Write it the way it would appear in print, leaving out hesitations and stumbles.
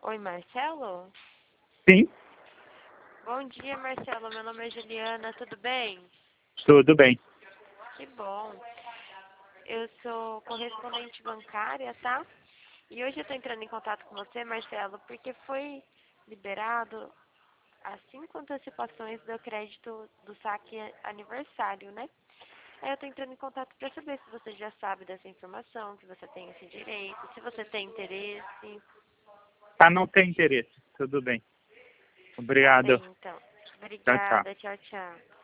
Oi, Marcelo? Sim, Bom dia, Marcelo. Meu nome é Juliana, tudo bem? tudo bem. Que bom. Eu sou correspondente bancária, tá? E hoje eu tô entrando em contato com você, Marcelo, porque foi liberado as 5 antecipações do crédito do saque aniversário, né? Aí eu tô entrando em contato para saber se você já sabe dessa informação, que você tem esse direito, se você tem interesse. Ah, não tem interesse. Tudo bem. Tá Obrigado. bem, então. Tchau, tchau. Obrigada, tchau, tchau.